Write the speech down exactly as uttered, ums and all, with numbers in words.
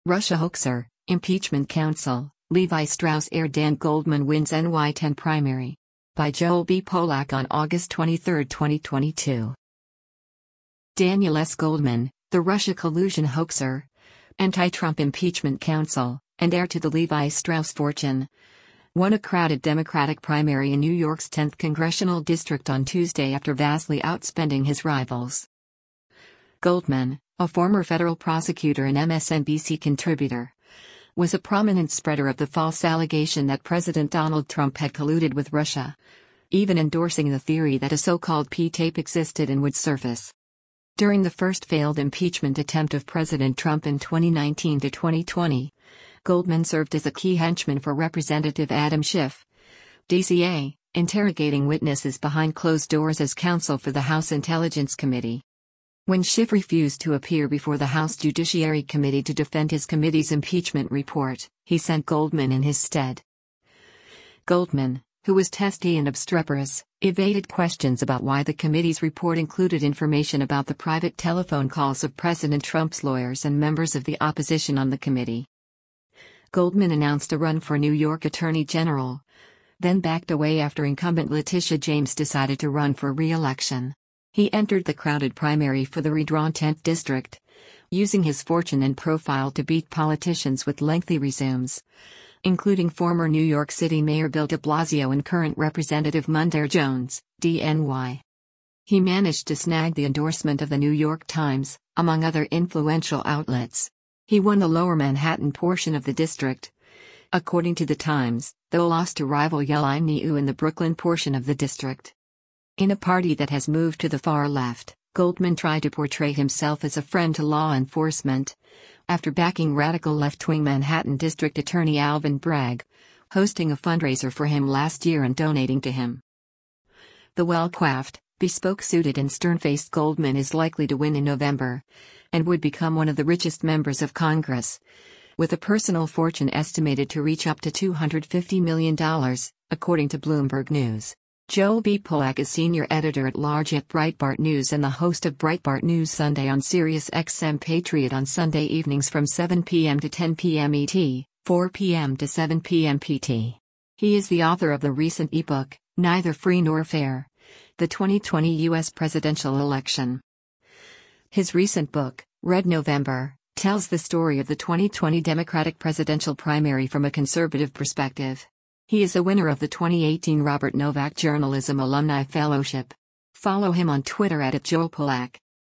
Russia hoaxer, Impeachment Council, Levi Strauss heir Dan Goldman wins N Y ten primary. By Joel B. Polak on August twenty-third, twenty twenty-two. Daniel S. Goldman, the Russia collusion hoaxer, anti-Trump impeachment counsel, and heir to the Levi Strauss fortune, won a crowded Democratic primary in New York's tenth congressional district on Tuesday after vastly outspending his rivals. Goldman, a former federal prosecutor and M S N B C contributor, was a prominent spreader of the false allegation that President Donald Trump had colluded with Russia, even endorsing the theory that a so-called P-tape existed and would surface. During the first failed impeachment attempt of President Trump in twenty nineteen to twenty twenty, Goldman served as a key henchman for Representative Adam Schiff, D C A, interrogating witnesses behind closed doors as counsel for the House Intelligence Committee. When Schiff refused to appear before the House Judiciary Committee to defend his committee's impeachment report, he sent Goldman in his stead. Goldman, who was testy and obstreperous, evaded questions about why the committee's report included information about the private telephone calls of President Trump's lawyers and members of the opposition on the committee. Goldman announced a run for New York Attorney General, then backed away after incumbent Letitia James decided to run for re-election. He entered the crowded primary for the redrawn tenth District, using his fortune and profile to beat politicians with lengthy resumes, including former New York City Mayor Bill de Blasio and current Representative Mondaire Jones, D N Y. He managed to snag the endorsement of the New York Times, among other influential outlets. He won the lower Manhattan portion of the district, according to the Times, though lost to rival Yelim Niu in the Brooklyn portion of the district. In a party that has moved to the far left, Goldman tried to portray himself as a friend to law enforcement, after backing radical left-wing Manhattan District Attorney Alvin Bragg, hosting a fundraiser for him last year and donating to him. The well-coiffed, bespoke-suited and stern-faced Goldman is likely to win in November, and would become one of the richest members of Congress, with a personal fortune estimated to reach up to two hundred fifty million dollars, according to Bloomberg News. Joel B. Polak is senior editor-at-large at Breitbart News and the host of Breitbart News Sunday on Sirius X M Patriot on Sunday evenings from seven p m to ten p m E T, four p m to seven p m P T. He is the author of the recent ebook, Neither Free Nor Fair: The twenty twenty U S Presidential Election. His recent book, Red November, tells the story of the twenty twenty Democratic presidential primary from a conservative perspective. He is a winner of the twenty eighteen Robert Novak Journalism Alumni Fellowship. Follow him on Twitter at Joel Polak.